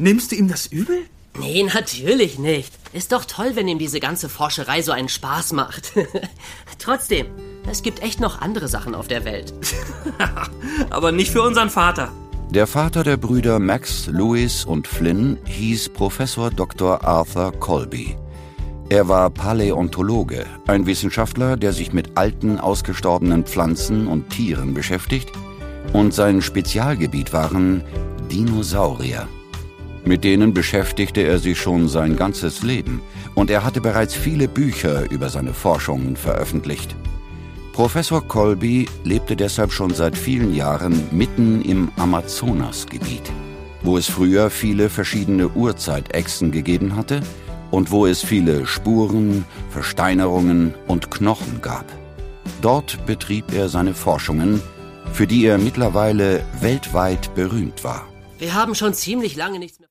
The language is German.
Nimmst du ihm das übel? Nee, natürlich nicht. Ist doch toll, wenn ihm diese ganze Forscherei so einen Spaß macht. Trotzdem, es gibt echt noch andere Sachen auf der Welt. Aber nicht für unseren Vater. Der Vater der Brüder Max, Louis und Flynn hieß Professor Dr. Arthur Colby. Er war Paläontologe, ein Wissenschaftler, der sich mit alten, ausgestorbenen Pflanzen und Tieren beschäftigt, und sein Spezialgebiet waren Dinosaurier. Mit denen beschäftigte er sich schon sein ganzes Leben, und er hatte bereits viele Bücher über seine Forschungen veröffentlicht. Professor Colby lebte deshalb schon seit vielen Jahren mitten im Amazonasgebiet, wo es früher viele verschiedene Urzeitechsen gegeben hatte und wo es viele Spuren, Versteinerungen und Knochen gab. Dort betrieb er seine Forschungen, für die er mittlerweile weltweit berühmt war. Wir haben schon ziemlich lange nichts mehr...